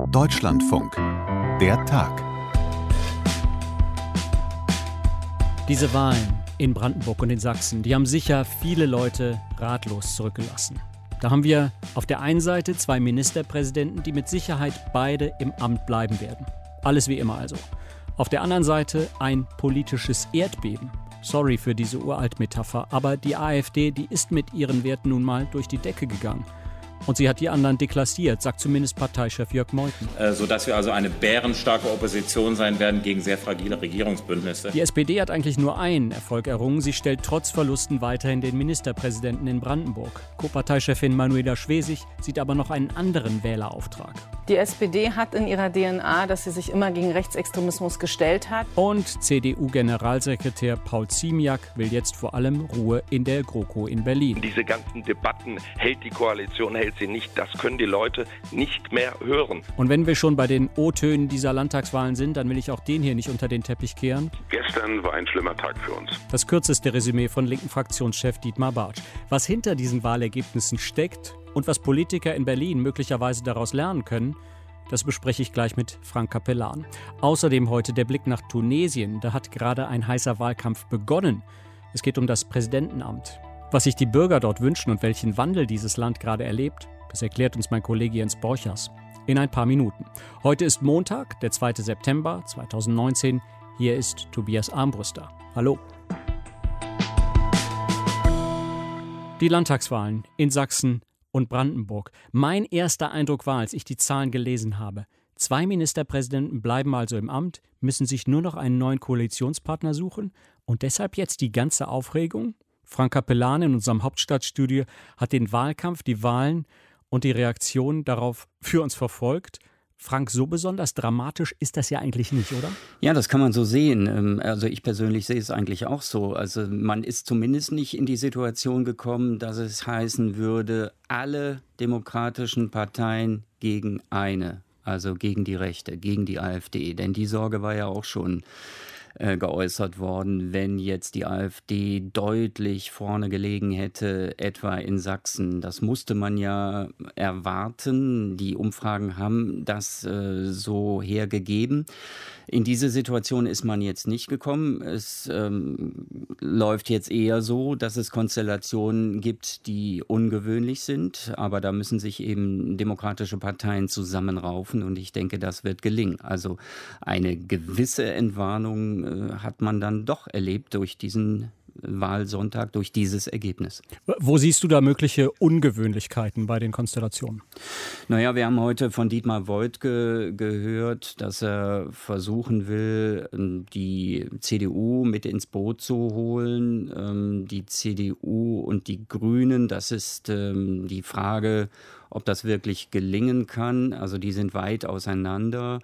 Deutschlandfunk. Der Tag. Diese Wahlen in Brandenburg und in Sachsen, die haben sicher viele Leute ratlos zurückgelassen. Da haben wir auf der einen Seite zwei Ministerpräsidenten, die mit Sicherheit beide im Amt bleiben werden. Alles wie immer also. Auf der anderen Seite ein politisches Erdbeben. Sorry für diese Uralt-Metapher, aber die AfD, die ist mit ihren Werten nun mal durch die Decke gegangen. Und sie hat die anderen deklassiert, sagt zumindest Parteichef Jörg Meuthen. Sodass wir also eine bärenstarke Opposition sein werden gegen sehr fragile Regierungsbündnisse. Die SPD hat eigentlich nur einen Erfolg errungen. Sie stellt trotz Verlusten weiterhin den Ministerpräsidenten in Brandenburg. Co-Parteichefin Manuela Schwesig sieht aber noch einen anderen Wählerauftrag. Die SPD hat in ihrer DNA, dass sie sich immer gegen Rechtsextremismus gestellt hat. Und CDU-Generalsekretär Paul Ziemiak will jetzt vor allem Ruhe in der GroKo in Berlin. Diese ganzen Debatten, hält die Koalition, hält sie nicht, das können die Leute nicht mehr hören. Und wenn wir schon bei den O-Tönen dieser Landtagswahlen sind, dann will ich auch den hier nicht unter den Teppich kehren. Gestern war ein schlimmer Tag für uns. Das kürzeste Resümee von linken Fraktionschef Dietmar Bartsch. Was hinter diesen Wahlergebnissen steckt und was Politiker in Berlin möglicherweise daraus lernen können, das bespreche ich gleich mit Frank Capellan. Außerdem heute der Blick nach Tunesien. Da hat gerade ein heißer Wahlkampf begonnen. Es geht um das Präsidentenamt. Was sich die Bürger dort wünschen und welchen Wandel dieses Land gerade erlebt, das erklärt uns mein Kollege Jens Borchers in ein paar Minuten. Heute ist Montag, der 2. September 2019. Hier ist Tobias Armbruster. Hallo. Die Landtagswahlen in Sachsen und Brandenburg. Mein erster Eindruck war, als ich die Zahlen gelesen habe: 2 Ministerpräsidenten bleiben also im Amt, müssen sich nur noch einen neuen Koalitionspartner suchen und deshalb jetzt die ganze Aufregung? Frank Capellan in unserem Hauptstadtstudio hat den Wahlkampf, die Wahlen und die Reaktionen darauf für uns verfolgt. Frank, so besonders dramatisch ist das ja eigentlich nicht, oder? Ja, das kann man so sehen. Also ich persönlich sehe es eigentlich auch so. Also man ist zumindest nicht in die Situation gekommen, dass es heißen würde, alle demokratischen Parteien gegen eine, also gegen die Rechte, gegen die AfD. Denn die Sorge war ja auch schon geäußert worden, wenn jetzt die AfD deutlich vorne gelegen hätte, etwa in Sachsen. Das musste man ja erwarten. Die Umfragen haben das so hergegeben. In diese Situation ist man jetzt nicht gekommen. Es läuft jetzt eher so, dass es Konstellationen gibt, die ungewöhnlich sind. Aber da müssen sich eben demokratische Parteien zusammenraufen. Und ich denke, das wird gelingen. Also eine gewisse Entwarnung hat man dann doch erlebt durch diesen Wahlsonntag, durch dieses Ergebnis. Wo siehst du da mögliche Ungewöhnlichkeiten bei den Konstellationen? Naja, wir haben heute von Dietmar Woidke gehört, dass er versuchen will, die CDU mit ins Boot zu holen. Die CDU und die Grünen, das ist die Frage, ob das wirklich gelingen kann. Also die sind weit auseinander.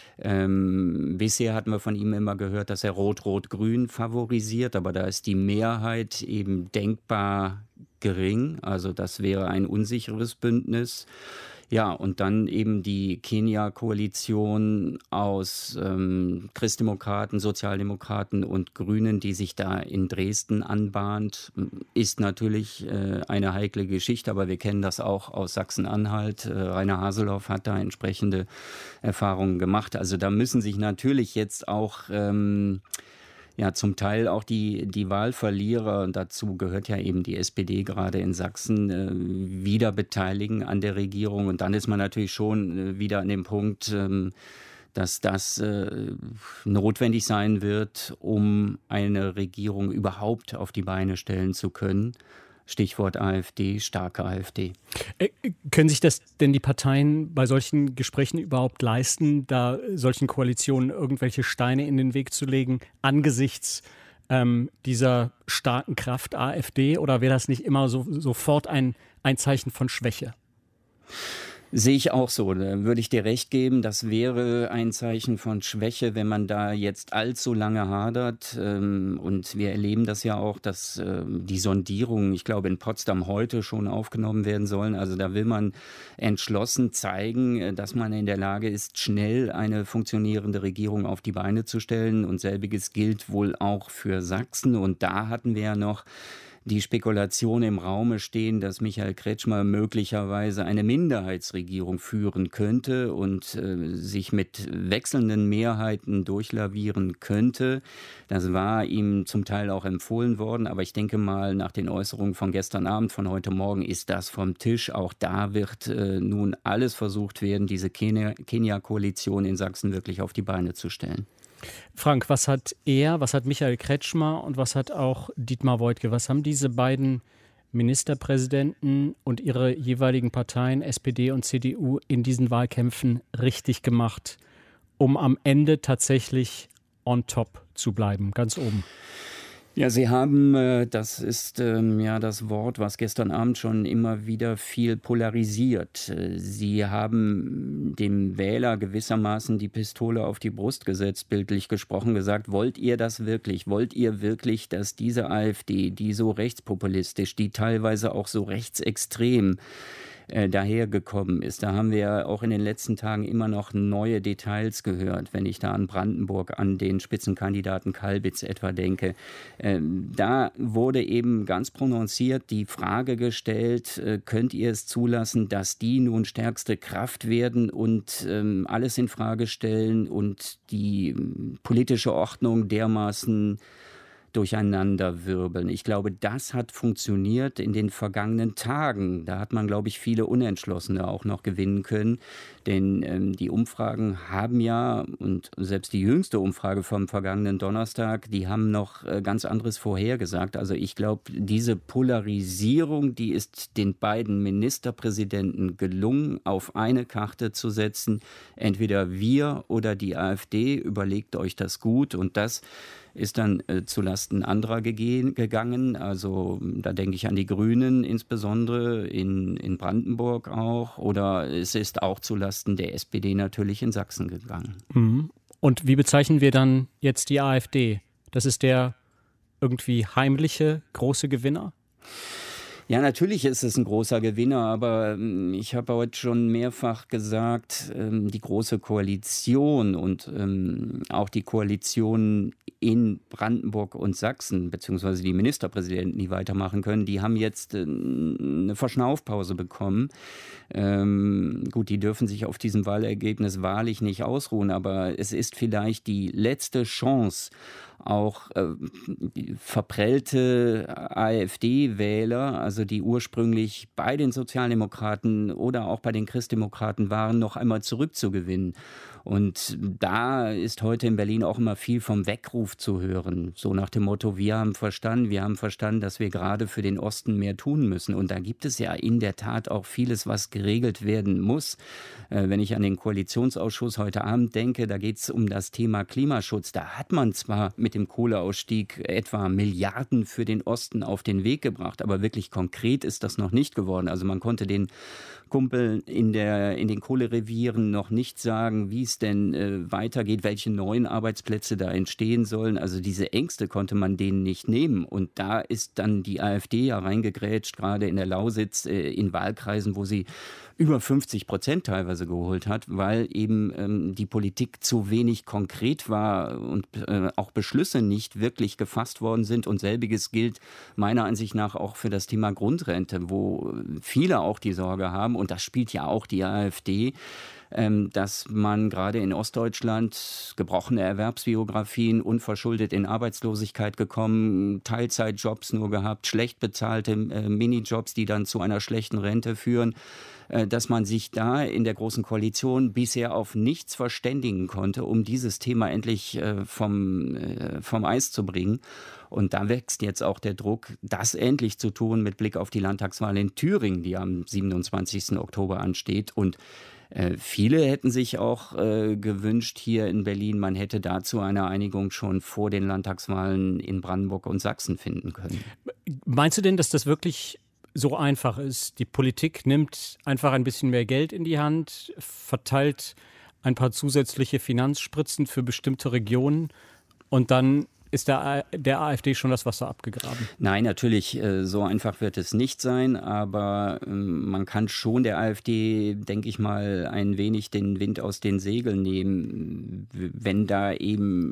Bisher hatten wir von ihm immer gehört, dass er Rot-Rot-Grün favorisiert, aber da ist die Mehrheit eben denkbar gering. Also das wäre ein unsicheres Bündnis. Ja, und dann eben die Kenia-Koalition aus Christdemokraten, Sozialdemokraten und Grünen, die sich da in Dresden anbahnt, ist natürlich eine heikle Geschichte, aber wir kennen das auch aus Sachsen-Anhalt. Rainer Haseloff hat da entsprechende Erfahrungen gemacht. Also da müssen sich natürlich jetzt auch zum Teil auch die Wahlverlierer, und dazu gehört ja eben die SPD gerade in Sachsen, wieder beteiligen an der Regierung. Und dann ist man natürlich schon wieder an dem Punkt, dass das notwendig sein wird, um eine Regierung überhaupt auf die Beine stellen zu können. Stichwort AfD, starke AfD. Können sich das denn die Parteien bei solchen Gesprächen überhaupt leisten, da solchen Koalitionen irgendwelche Steine in den Weg zu legen, angesichts dieser starken Kraft AfD? Oder wäre das nicht immer sofort ein Zeichen von Schwäche? Sehe ich auch so. Da würde ich dir recht geben, das wäre ein Zeichen von Schwäche, wenn man da jetzt allzu lange hadert. Und wir erleben das ja auch, dass die Sondierungen, ich glaube, in Potsdam heute schon aufgenommen werden sollen. Also da will man entschlossen zeigen, dass man in der Lage ist, schnell eine funktionierende Regierung auf die Beine zu stellen. Und selbiges gilt wohl auch für Sachsen. Und da hatten wir ja noch die Spekulationen im Raume stehen, dass Michael Kretschmer möglicherweise eine Minderheitsregierung führen könnte und sich mit wechselnden Mehrheiten durchlavieren könnte. Das war ihm zum Teil auch empfohlen worden, aber ich denke mal, nach den Äußerungen von gestern Abend, von heute Morgen ist das vom Tisch. Auch da wird nun alles versucht werden, diese Kenia-Koalition in Sachsen wirklich auf die Beine zu stellen. Frank, was hat Michael Kretschmer und was hat auch Dietmar Woidke, was haben diese beiden Ministerpräsidenten und ihre jeweiligen Parteien, SPD und CDU, in diesen Wahlkämpfen richtig gemacht, um am Ende tatsächlich on top zu bleiben, ganz oben? Ja, Sie haben, das ist das Wort, was gestern Abend schon immer wieder viel polarisiert. Sie haben dem Wähler gewissermaßen die Pistole auf die Brust gesetzt, bildlich gesprochen, gesagt, wollt ihr das wirklich? Wollt ihr wirklich, dass diese AfD, die so rechtspopulistisch, die teilweise auch so rechtsextrem dahergekommen ist. Da haben wir auch in den letzten Tagen immer noch neue Details gehört, wenn ich da an Brandenburg, an den Spitzenkandidaten Kalbitz etwa denke. Da wurde eben ganz prononciert die Frage gestellt, könnt ihr es zulassen, dass die nun stärkste Kraft werden und alles in Frage stellen und die politische Ordnung dermaßen durcheinanderwirbeln. Ich glaube, das hat funktioniert in den vergangenen Tagen. Da hat man, glaube ich, viele Unentschlossene auch noch gewinnen können. Denn die Umfragen haben ja, und selbst die jüngste Umfrage vom vergangenen Donnerstag, die haben noch ganz anderes vorhergesagt. Also ich glaube, diese Polarisierung, die ist den beiden Ministerpräsidenten gelungen, auf eine Karte zu setzen. Entweder wir oder die AfD, überlegt euch das gut. Und das ist dann zulasten anderer gegangen. Also da denke ich an die Grünen insbesondere, in Brandenburg auch. Oder es ist auch zulasten der SPD natürlich in Sachsen gegangen. Und wie bezeichnen wir dann jetzt die AfD? Das ist der irgendwie heimliche große Gewinner? Ja, natürlich ist es ein großer Gewinner, aber ich habe heute schon mehrfach gesagt, die Große Koalition und auch die Koalition in Brandenburg und Sachsen, beziehungsweise die Ministerpräsidenten, die weitermachen können, die haben jetzt eine Verschnaufpause bekommen. Gut, die dürfen sich auf diesem Wahlergebnis wahrlich nicht ausruhen, aber es ist vielleicht die letzte Chance, auch verprellte AfD-Wähler, also die ursprünglich bei den Sozialdemokraten oder auch bei den Christdemokraten waren, noch einmal zurückzugewinnen. Und da ist heute in Berlin auch immer viel vom Weckruf zu hören. So nach dem Motto, wir haben verstanden, dass wir gerade für den Osten mehr tun müssen. Und da gibt es ja in der Tat auch vieles, was geregelt werden muss. Wenn ich an den Koalitionsausschuss heute Abend denke, da geht es um das Thema Klimaschutz. Da hat man zwar mit dem Kohleausstieg etwa Milliarden für den Osten auf den Weg gebracht, aber wirklich konkret ist das noch nicht geworden. Also man konnte den Kumpel in den Kohlerevieren noch nicht sagen, wie es denn weitergeht, welche neuen Arbeitsplätze da entstehen sollen. Also diese Ängste konnte man denen nicht nehmen. Und da ist dann die AfD ja reingegrätscht, gerade in der Lausitz, in Wahlkreisen, wo sie über 50% teilweise geholt hat, weil eben die Politik zu wenig konkret war und auch Beschlüsse nicht wirklich gefasst worden sind. Und selbiges gilt meiner Ansicht nach auch für das Thema Grundrente, wo viele auch die Sorge haben, und das spielt ja auch die AfD, dass man gerade in Ostdeutschland gebrochene Erwerbsbiografien, unverschuldet in Arbeitslosigkeit gekommen, Teilzeitjobs nur gehabt, schlecht bezahlte Minijobs, die dann zu einer schlechten Rente führen, dass man sich da in der Großen Koalition bisher auf nichts verständigen konnte, um dieses Thema endlich vom Eis zu bringen. Und da wächst jetzt auch der Druck, das endlich zu tun mit Blick auf die Landtagswahl in Thüringen, die am 27. Oktober ansteht. Und viele hätten sich auch gewünscht hier in Berlin, man hätte dazu eine Einigung schon vor den Landtagswahlen in Brandenburg und Sachsen finden können. Meinst du denn, dass das wirklich so einfach ist? Die Politik nimmt einfach ein bisschen mehr Geld in die Hand, verteilt ein paar zusätzliche Finanzspritzen für bestimmte Regionen und dann ist der AfD schon das Wasser abgegraben? Nein, natürlich, so einfach wird es nicht sein, aber man kann schon der AfD, denke ich mal, ein wenig den Wind aus den Segeln nehmen, wenn da eben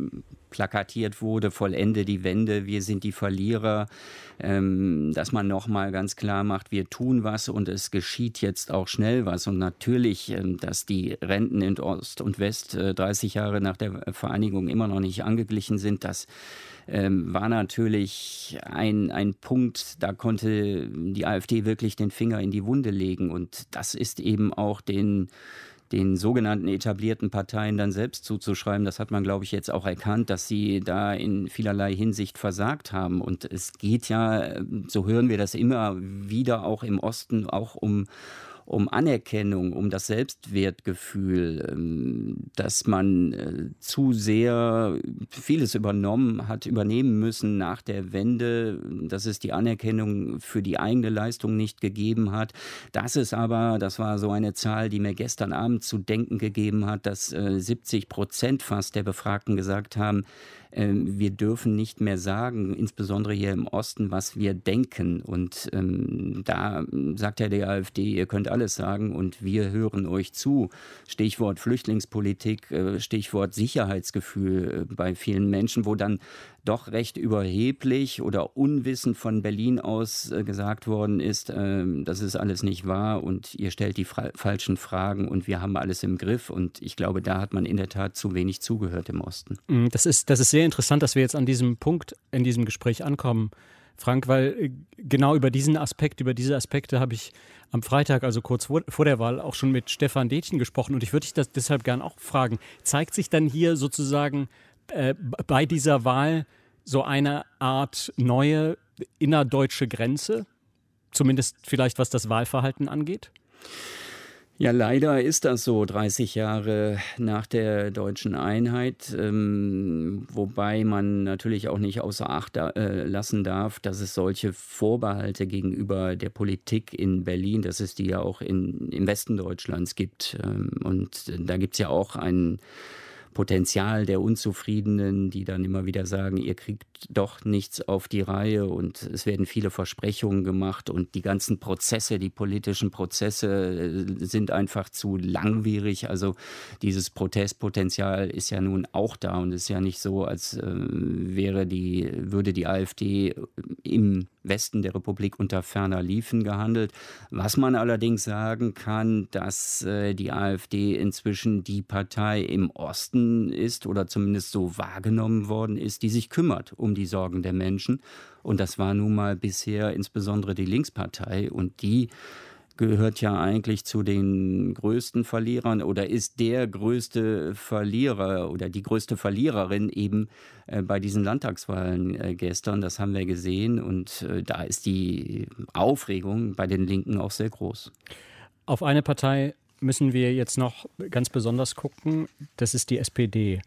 plakatiert wurde, vollende die Wende, wir sind die Verlierer, dass man nochmal ganz klar macht, wir tun was und es geschieht jetzt auch schnell was. Und natürlich, dass die Renten in Ost und West 30 Jahre nach der Vereinigung immer noch nicht angeglichen sind, das war natürlich ein Punkt, da konnte die AfD wirklich den Finger in die Wunde legen. Und das ist eben auch den sogenannten etablierten Parteien dann selbst zuzuschreiben. Das hat man, glaube ich, jetzt auch erkannt, dass sie da in vielerlei Hinsicht versagt haben. Und es geht ja, so hören wir das immer wieder, auch im Osten, auch um Anerkennung, um das Selbstwertgefühl, dass man zu sehr vieles übernehmen müssen nach der Wende, dass es die Anerkennung für die eigene Leistung nicht gegeben hat. Das war so eine Zahl, die mir gestern Abend zu denken gegeben hat, dass 70% fast der Befragten gesagt haben, wir dürfen nicht mehr sagen, insbesondere hier im Osten, was wir denken. Und da sagt ja die AfD, ihr könnt alles sagen und wir hören euch zu. Stichwort Flüchtlingspolitik, Stichwort Sicherheitsgefühl bei vielen Menschen, wo dann doch recht überheblich oder unwissend von Berlin aus gesagt worden ist, das ist alles nicht wahr und ihr stellt die falschen Fragen und wir haben alles im Griff. Und ich glaube, da hat man in der Tat zu wenig zugehört im Osten. Das ist sehr interessant, dass wir jetzt an diesem Punkt in diesem Gespräch ankommen, Frank, weil genau über diese Aspekte habe ich am Freitag, also kurz vor der Wahl, auch schon mit Stefan Detjen gesprochen. Und ich würde dich das deshalb gern auch fragen, zeigt sich dann hier sozusagen bei dieser Wahl so eine Art neue innerdeutsche Grenze, zumindest vielleicht was das Wahlverhalten angeht? Ja, leider ist das so, 30 Jahre nach der deutschen Einheit, wobei man natürlich auch nicht außer Acht lassen darf, dass es solche Vorbehalte gegenüber der Politik in Berlin, dass es die ja auch im Westen Deutschlands gibt. Und da gibt es ja auch ein Potenzial der Unzufriedenen, die dann immer wieder sagen, ihr kriegt doch nichts auf die Reihe und es werden viele Versprechungen gemacht und die ganzen Prozesse, die politischen Prozesse sind einfach zu langwierig. Also dieses Protestpotenzial ist ja nun auch da und es ist ja nicht so, als würde die AfD im Westen der Republik unter ferner Liefen gehandelt. Was man allerdings sagen kann, dass die AfD inzwischen die Partei im Osten ist oder zumindest so wahrgenommen worden ist, die sich kümmert um die Sorgen der Menschen. Und das war nun mal bisher insbesondere die Linkspartei und die gehört ja eigentlich zu den größten Verlierern oder ist der größte Verlierer oder die größte Verliererin eben bei diesen Landtagswahlen gestern. Das haben wir gesehen und da ist die Aufregung bei den Linken auch sehr groß. Auf eine Partei müssen wir jetzt noch ganz besonders gucken, das ist die SPD.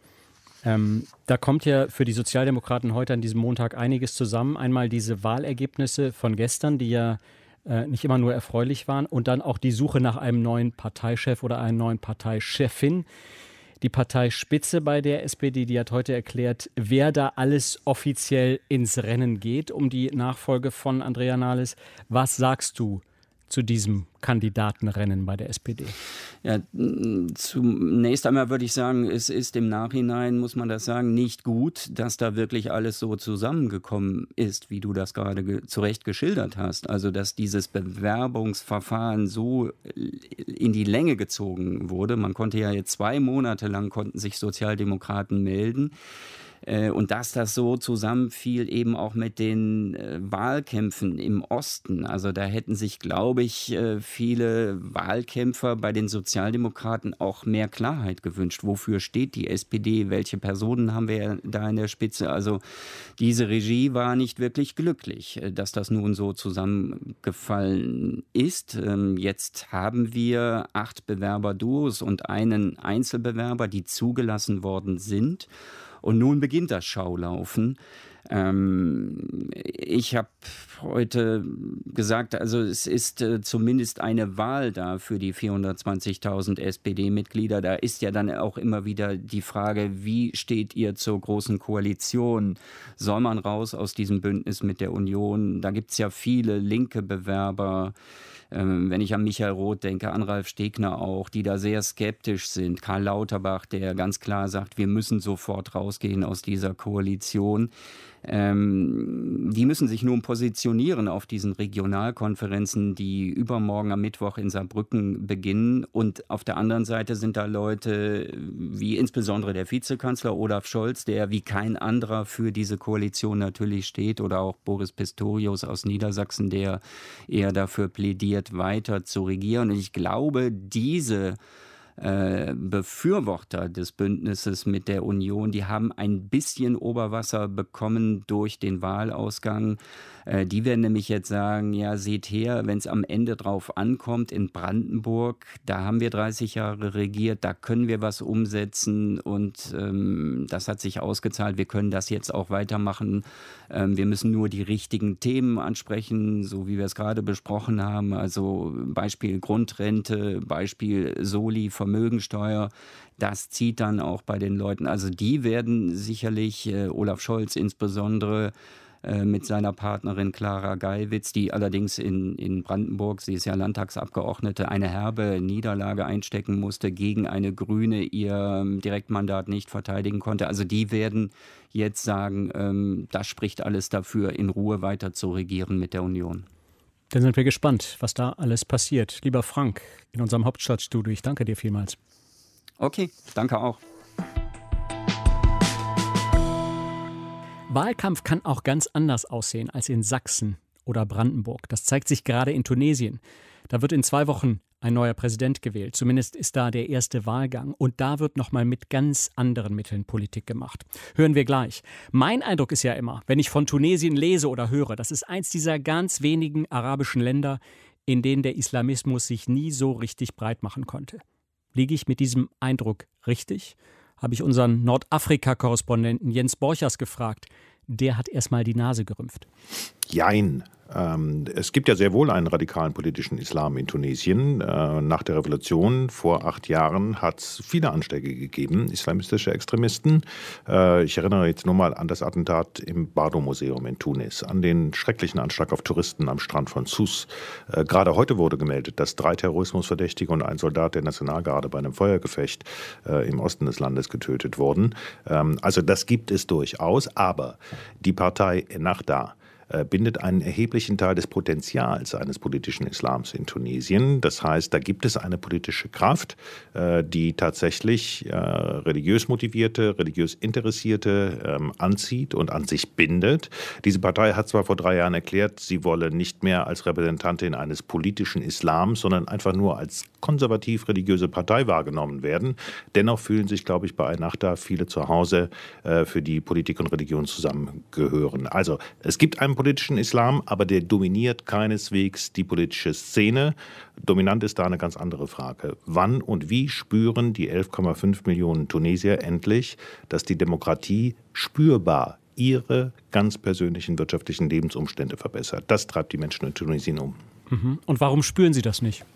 Da kommt ja für die Sozialdemokraten heute an diesem Montag einiges zusammen. Einmal diese Wahlergebnisse von gestern, die ja nicht immer nur erfreulich waren und dann auch die Suche nach einem neuen Parteichef oder einer neuen Parteichefin. Die Parteispitze bei der SPD, die hat heute erklärt, wer da alles offiziell ins Rennen geht um die Nachfolge von Andrea Nahles. Was sagst du zu diesem Kandidatenrennen bei der SPD? Ja, zunächst einmal würde ich sagen, es ist im Nachhinein, muss man das sagen, nicht gut, dass da wirklich alles so zusammengekommen ist, wie du das gerade zu Recht geschildert hast. Also, dass dieses Bewerbungsverfahren so in die Länge gezogen wurde. Man konnte ja jetzt 2 Monate lang konnten sich Sozialdemokraten melden. Und dass das so zusammenfiel eben auch mit den Wahlkämpfen im Osten. Also da hätten sich, glaube ich, viele Wahlkämpfer bei den Sozialdemokraten auch mehr Klarheit gewünscht. Wofür steht die SPD? Welche Personen haben wir da in der Spitze? Also diese Regie war nicht wirklich glücklich, dass das nun so zusammengefallen ist. Jetzt haben wir 8 Bewerberduos und einen Einzelbewerber, die zugelassen worden sind. Und nun beginnt das Schaulaufen. Ich habe heute gesagt, also es ist zumindest eine Wahl da für die 420.000 SPD-Mitglieder. Da ist ja dann auch immer wieder die Frage, wie steht ihr zur Großen Koalition? Soll man raus aus diesem Bündnis mit der Union? Da gibt es ja viele linke Bewerber. Wenn ich an Michael Roth denke, an Ralf Stegner auch, die da sehr skeptisch sind. Karl Lauterbach, der ganz klar sagt, wir müssen sofort rausgehen aus dieser Koalition. Die müssen sich nun positionieren auf diesen Regionalkonferenzen, die übermorgen am Mittwoch in Saarbrücken beginnen. Und auf der anderen Seite sind da Leute wie insbesondere der Vizekanzler Olaf Scholz, der wie kein anderer für diese Koalition natürlich steht, oder auch Boris Pistorius aus Niedersachsen, der eher dafür plädiert, weiter zu regieren. Und ich glaube, diese Befürworter des Bündnisses mit der Union, die haben ein bisschen Oberwasser bekommen durch den Wahlausgang. Die werden nämlich jetzt sagen, ja, seht her, wenn es am Ende drauf ankommt, in Brandenburg, da haben wir 30 Jahre regiert, da können wir was umsetzen und das hat sich ausgezahlt. Wir können das jetzt auch weitermachen. Wir müssen nur die richtigen Themen ansprechen, so wie wir es gerade besprochen haben. Also Beispiel Grundrente, Beispiel Soli, Vermögensteuer. Das zieht dann auch bei den Leuten. Also die werden sicherlich, Olaf Scholz insbesondere, mit seiner Partnerin Clara Geiwitz, die allerdings in Brandenburg, sie ist ja Landtagsabgeordnete, eine herbe Niederlage einstecken musste, gegen eine Grüne ihr Direktmandat nicht verteidigen konnte. Also die werden jetzt sagen, das spricht alles dafür, in Ruhe weiter zu regieren mit der Union. Dann sind wir gespannt, was da alles passiert. Lieber Frank, in unserem Hauptstadtstudio, ich danke dir vielmals. Okay, danke auch. Wahlkampf kann auch ganz anders aussehen als in Sachsen oder Brandenburg. Das zeigt sich gerade in Tunesien. Da wird in 2 Wochen ein neuer Präsident gewählt. Zumindest ist da der erste Wahlgang. Und da wird nochmal mit ganz anderen Mitteln Politik gemacht. Hören wir gleich. Mein Eindruck ist ja immer, wenn ich von Tunesien lese oder höre, das ist eins dieser ganz wenigen arabischen Länder, in denen der Islamismus sich nie so richtig breit machen konnte. Liege ich mit diesem Eindruck richtig? Habe ich unseren Nordafrika-Korrespondenten Jens Borchers gefragt. Der hat erstmal die Nase gerümpft. Jein. Es gibt ja sehr wohl einen radikalen politischen Islam in Tunesien. Nach der Revolution vor 8 Jahren hat es viele Anschläge gegeben, islamistische Extremisten. Ich erinnere jetzt nur mal an das Attentat im Bardo-Museum in Tunis, an den schrecklichen Anschlag auf Touristen am Strand von Sousse. Gerade heute wurde gemeldet, dass 3 Terrorismusverdächtige und ein Soldat der Nationalgarde bei einem Feuergefecht im Osten des Landes getötet wurden. Also das gibt es durchaus, aber die Partei Ennahda bindet einen erheblichen Teil des Potenzials eines politischen Islams in Tunesien. Das heißt, da gibt es eine politische Kraft, die tatsächlich religiös motivierte, religiös Interessierte anzieht und an sich bindet. Diese Partei hat zwar vor 3 Jahren erklärt, sie wolle nicht mehr als Repräsentantin eines politischen Islams, sondern einfach nur als konservativ-religiöse Partei wahrgenommen werden. Dennoch fühlen sich, glaube ich, bei Ennahda viele zu Hause, für die Politik und Religion zusammengehören. Also es gibt einen politischen Islam, aber der dominiert keineswegs die politische Szene. Dominant ist da eine ganz andere Frage. Wann und wie spüren die 11,5 Millionen Tunesier endlich, dass die Demokratie spürbar ihre ganz persönlichen wirtschaftlichen Lebensumstände verbessert? Das treibt die Menschen in Tunesien um. Und warum spüren sie das nicht?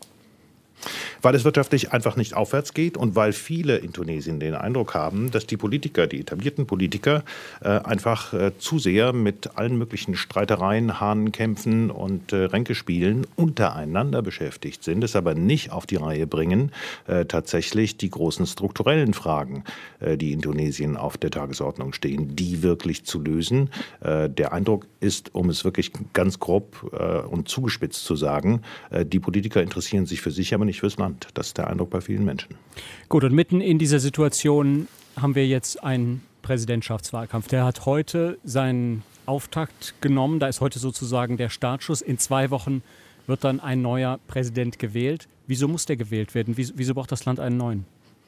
Weil es wirtschaftlich einfach nicht aufwärts geht und weil viele in Tunesien den Eindruck haben, dass die Politiker, die etablierten Politiker, einfach zu sehr mit allen möglichen Streitereien, Hahnenkämpfen und Ränkespielen untereinander beschäftigt sind, es aber nicht auf die Reihe bringen, tatsächlich die großen strukturellen Fragen, die in Tunesien auf der Tagesordnung stehen, die wirklich zu lösen. Der Eindruck ist, um es wirklich ganz grob und zugespitzt zu sagen, die Politiker interessieren sich für sich, aber nicht fürs Land. Das ist der Eindruck bei vielen Menschen. Gut, und mitten in dieser Situation haben wir jetzt einen Präsidentschaftswahlkampf. Der hat heute seinen Auftakt genommen. Da ist heute sozusagen der Startschuss. In 2 Wochen wird dann ein neuer Präsident gewählt. Wieso muss der gewählt werden? Wieso braucht das Land einen neuen?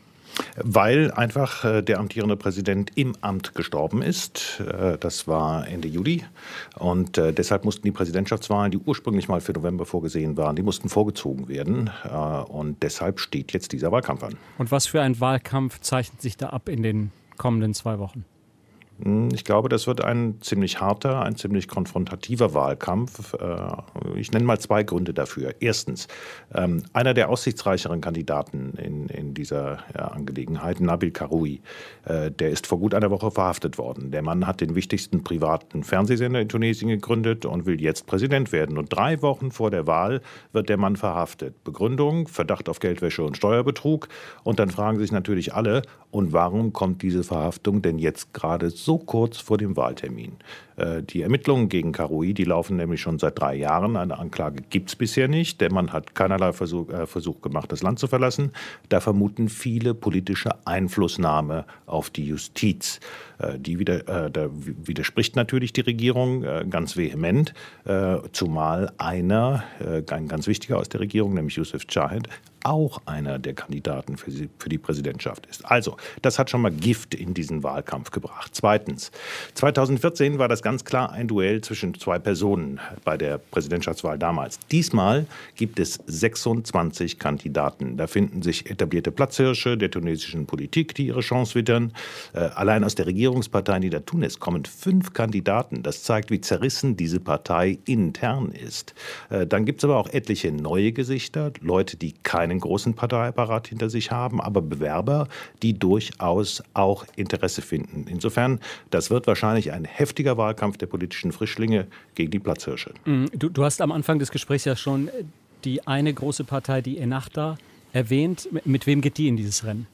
Weil einfach der amtierende Präsident im Amt gestorben ist. Das war Ende Juli. Und deshalb mussten die Präsidentschaftswahlen, die ursprünglich mal für November vorgesehen waren, die mussten vorgezogen werden. Und deshalb steht jetzt dieser Wahlkampf an. Und was für ein Wahlkampf zeichnet sich da ab in den kommenden 2 Wochen? Ich glaube, das wird ein ziemlich harter, ein ziemlich konfrontativer Wahlkampf. Ich nenne mal 2 Gründe dafür. Erstens, einer der aussichtsreicheren Kandidaten in dieser Angelegenheit, Nabil Karoui, der ist vor gut einer Woche verhaftet worden. Der Mann hat den wichtigsten privaten Fernsehsender in Tunesien gegründet und will jetzt Präsident werden. Und 3 Wochen vor der Wahl wird der Mann verhaftet. Begründung, Verdacht auf Geldwäsche und Steuerbetrug. Und dann fragen sich natürlich alle, und warum kommt diese Verhaftung denn jetzt gerade so kurz vor dem Wahltermin? Die Ermittlungen gegen Karoui, die laufen nämlich schon seit 3 Jahren. Eine Anklage gibt es bisher nicht. Der Mann hat keinerlei Versuch gemacht, das Land zu verlassen. Da vermuten viele politische Einflussnahme auf die Justiz. Da widerspricht natürlich die Regierung ganz vehement, zumal ein ganz wichtiger aus der Regierung, nämlich Youssef Chahed, auch einer der Kandidaten für die Präsidentschaft ist. Also, das hat schon mal Gift in diesen Wahlkampf gebracht. Zweitens, 2014 war das ganz klar ein Duell zwischen 2 Personen bei der Präsidentschaftswahl damals. Diesmal gibt es 26 Kandidaten. Da finden sich etablierte Platzhirsche der tunesischen Politik, die ihre Chance wittern. Allein aus der Regierungspartei Nida Tunis kommen 5 Kandidaten. Das zeigt, wie zerrissen diese Partei intern ist. Dann gibt es aber auch etliche neue Gesichter, Leute, die keinen großen Parteiapparat hinter sich haben, aber Bewerber, die durchaus auch Interesse finden. Insofern, das wird wahrscheinlich ein heftiger Wahlkampf der politischen Frischlinge gegen die Platzhirsche. Du hast am Anfang des Gesprächs ja schon die eine große Partei, die Ennahda, erwähnt. Mit wem geht die in dieses Rennen?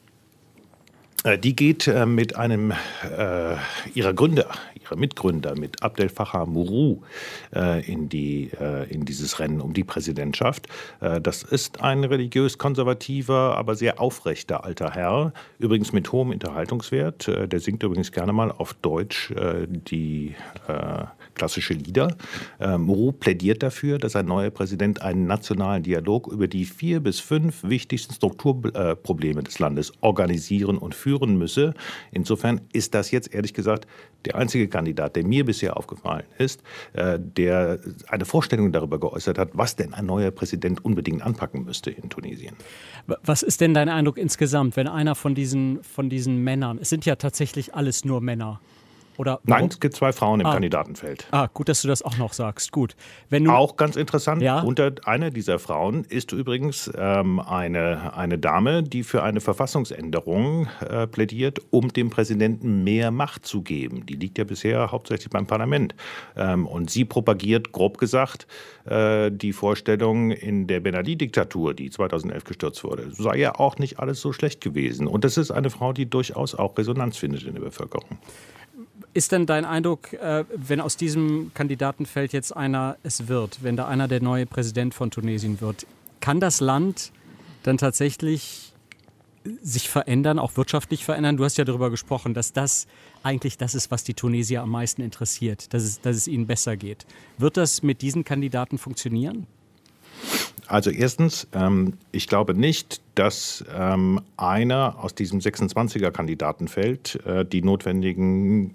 Die geht mit einem ihrer Mitgründer, mit Abdel Fattah Mourou, in dieses Rennen um die Präsidentschaft. Das ist ein religiös-konservativer, aber sehr aufrechter alter Herr, übrigens mit hohem Unterhaltungswert. Der singt übrigens gerne mal auf Deutsch die klassische Lieder. Mourou plädiert dafür, dass ein neuer Präsident einen nationalen Dialog über die 4 bis 5 wichtigsten Strukturprobleme des Landes organisieren und führen müsse. Insofern ist das jetzt ehrlich gesagt der einzige Kandidat, der mir bisher aufgefallen ist, der eine Vorstellung darüber geäußert hat, was denn ein neuer Präsident unbedingt anpacken müsste in Tunesien. Was ist denn dein Eindruck insgesamt, wenn einer von diesen Männern, es sind ja tatsächlich alles nur Männer, oder nein, es gibt 2 Frauen im Kandidatenfeld. Gut, dass du das auch noch sagst. Gut. Auch ganz interessant, unter einer dieser Frauen ist übrigens eine Dame, die für eine Verfassungsänderung plädiert, um dem Präsidenten mehr Macht zu geben. Die liegt ja bisher hauptsächlich beim Parlament. Und sie propagiert, grob gesagt, die Vorstellung, in der Ben Ali-Diktatur, die 2011 gestürzt wurde, sei ja auch nicht alles so schlecht gewesen. Und das ist eine Frau, die durchaus auch Resonanz findet in der Bevölkerung. Ist denn dein Eindruck, wenn aus diesem Kandidatenfeld jetzt einer es wird, wenn da einer der neue Präsident von Tunesien wird, kann das Land dann tatsächlich sich verändern, auch wirtschaftlich verändern? Du hast ja darüber gesprochen, dass das eigentlich das ist, was die Tunesier am meisten interessiert, dass es ihnen besser geht. Wird das mit diesen Kandidaten funktionieren? Also erstens, ich glaube nicht, dass einer aus diesem 26er-Kandidatenfeld die notwendigen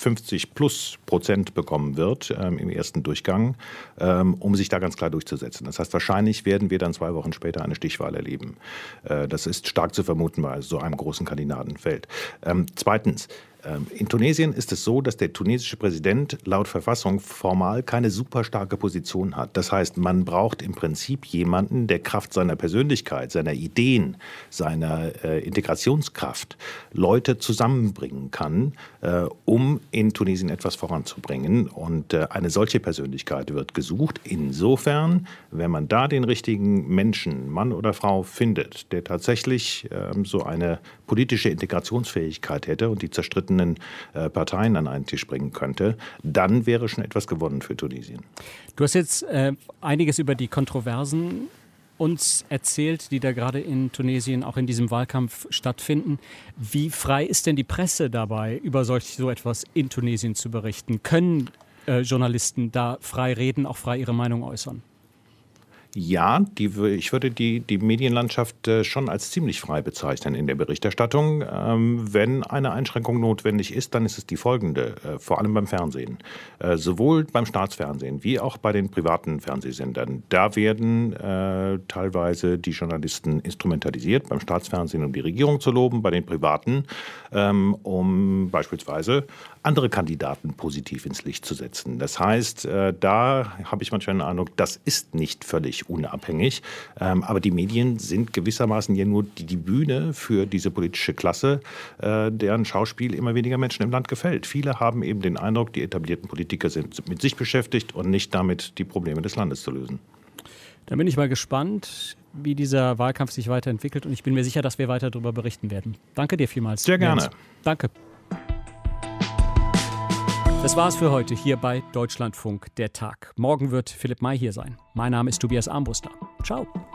50+ % bekommen wird im ersten Durchgang, um sich da ganz klar durchzusetzen. Das heißt, wahrscheinlich werden wir dann 2 Wochen später eine Stichwahl erleben. Das ist stark zu vermuten bei so einem großen Kandidatenfeld. Zweitens, in Tunesien ist es so, dass der tunesische Präsident laut Verfassung formal keine super starke Position hat. Das heißt, man braucht im Prinzip jemanden, der Kraft seiner Persönlichkeit, seiner Ideen, seiner Integrationskraft Leute zusammenbringen kann, um in Tunesien etwas voranzubringen. Und eine solche Persönlichkeit wird gesucht. Insofern, wenn man da den richtigen Menschen, Mann oder Frau, findet, der tatsächlich so eine politische Integrationsfähigkeit hätte und die zerstrittenen Parteien an einen Tisch bringen könnte, dann wäre schon etwas gewonnen für Tunesien. Du hast jetzt einiges über die Kontroversen uns erzählt, die da gerade in Tunesien auch in diesem Wahlkampf stattfinden. Wie frei ist denn die Presse dabei, über so etwas in Tunesien zu berichten? Können Journalisten da frei reden, auch frei ihre Meinung äußern? Ja, ich würde die Medienlandschaft schon als ziemlich frei bezeichnen in der Berichterstattung. Wenn eine Einschränkung notwendig ist, dann ist es die folgende, vor allem beim Fernsehen. Sowohl beim Staatsfernsehen wie auch bei den privaten Fernsehsendern. Da werden teilweise die Journalisten instrumentalisiert, beim Staatsfernsehen um die Regierung zu loben, bei den privaten um beispielsweise andere Kandidaten positiv ins Licht zu setzen. Das heißt, da habe ich manchmal den Eindruck, das ist nicht völlig unabhängig. Aber die Medien sind gewissermaßen ja nur die Bühne für diese politische Klasse, deren Schauspiel immer weniger Menschen im Land gefällt. Viele haben eben den Eindruck, die etablierten Politiker sind mit sich beschäftigt und nicht damit, die Probleme des Landes zu lösen. Da bin ich mal gespannt, wie dieser Wahlkampf sich weiterentwickelt. Und ich bin mir sicher, dass wir weiter darüber berichten werden. Danke dir vielmals. Sehr gerne. Jens. Danke. Das war's für heute hier bei Deutschlandfunk, der Tag. Morgen wird Philipp May hier sein. Mein Name ist Tobias Armbruster. Ciao.